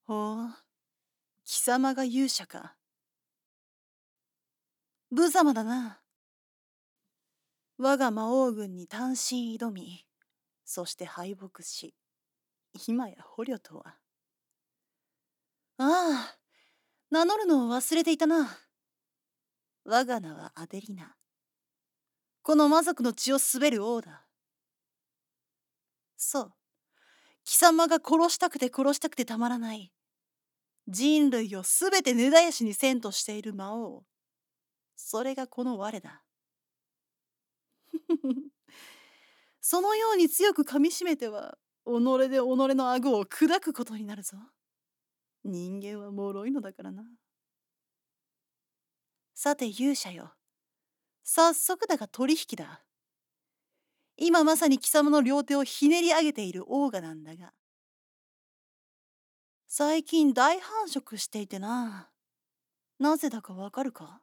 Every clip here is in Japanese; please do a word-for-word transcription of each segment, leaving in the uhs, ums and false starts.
ほう、貴様が勇者か。無様だな。我が魔王軍に単身挑み、そして敗北し、今や捕虜とは。ああ、名乗るのを忘れていたな。我が名はアデリナ。この魔族の血を滑る王だ。そう、貴様が殺したくて殺したくてたまらない。人類をすべて根絶やしにせんとしている魔王。それがこの我だ。そのように強く噛みしめては、己で己の顎を砕くことになるぞ。人間は脆いのだからな。さて勇者よ。早速だが取引だ。今まさに貴様の両手をひねり上げているオーガなんだが。最近大繁殖していてな。なぜだかわかるか？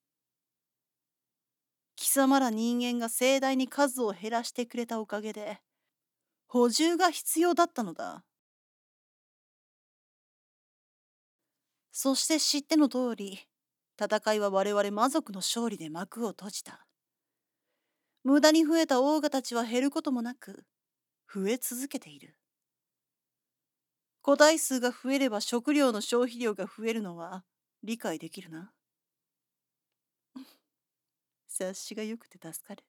貴様ら人間が盛大に数を減らしてくれたおかげで、補充が必要だったのだ。そして知っての通り、戦いは我々魔族の勝利で幕を閉じた。無駄に増えたオーガたちは減ることもなく、増え続けている。個体数が増えれば食料の消費量が増えるのは理解できるな。察しが良くて助かる。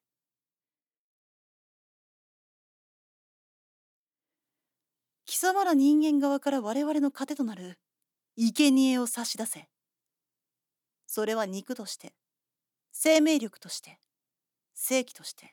貴様ら人間側から我々の糧となる生贄を差し出せ。それは肉として、生命力として、生気として、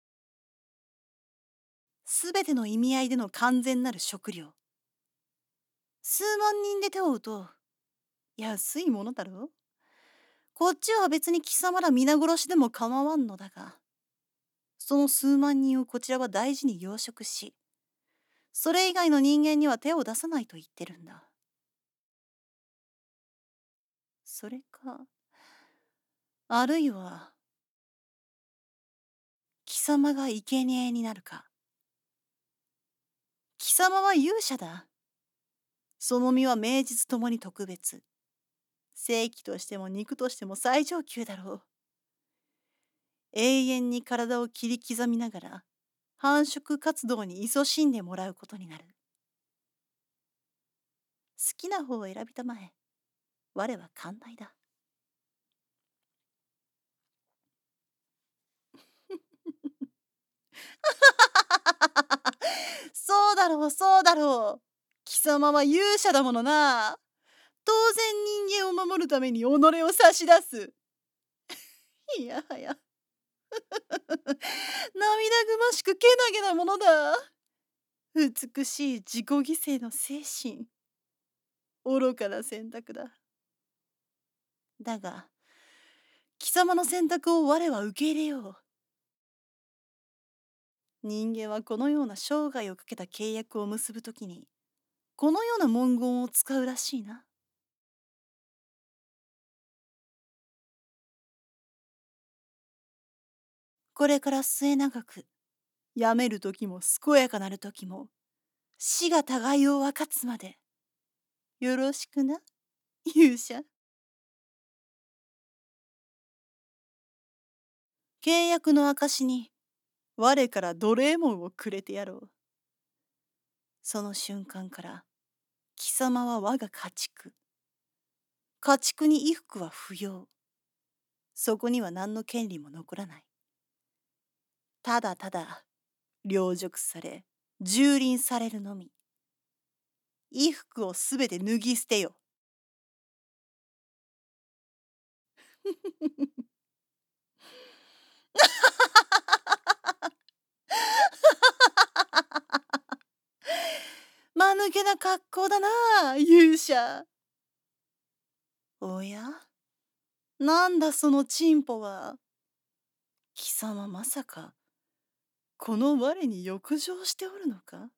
すべての意味合いでの完全なる食料。数万人で手を打とう。安いものだろう。こっちは別に貴様ら皆殺しでも構わんのだが、その数万人をこちらは大事に養殖し、それ以外の人間には手を出さないと言ってるんだ。それか、あるいは、貴様が生贄になるか。貴様は勇者だ。その身は名実ともに特別。生気としても肉としても最上級だろう。永遠に体を切り刻みながら繁殖活動に勤しんでもらうことになる。好きな方を選びたまえ。我は寛大だ。そうだろうそうだろう。貴様は勇者だものな。当然人間を守るために己を差し出す。いやはや涙ぐましくけなげなものだ。美しい自己犠牲の精神。愚かな選択だ。だが貴様の選択を我は受け入れよう。人間はこのような生涯をかけた契約を結ぶときにこのような文言を使うらしいな。これから末永く、やめる時も健やかなる時も、死が互いを分かつまで、よろしくな、勇者。契約の証に、我から奴隷門をくれてやろう。その瞬間から、貴様は我が家畜。家畜に衣服は不要。そこには何の権利も残らない。ただただ、領辱され、蹂躙されるのみ。衣服をすべて脱ぎ捨てよ。間抜けな格好だな、勇者。おや、なんだそのチンポは。貴様まさか、この我に浴場しておるのか？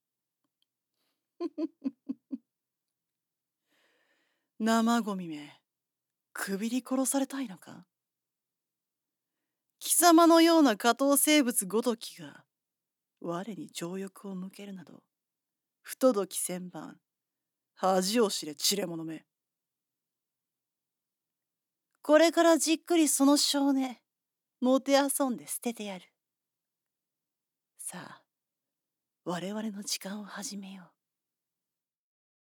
生ゴミめ、くびり殺されたいのか？貴様のような下等生物ごときが、我に情欲を向けるなど、不届き千番、 恥を知れ、散れ者め。これからじっくりその少年、もてあそんで捨ててやる。さあ、我々の時間を始めよう。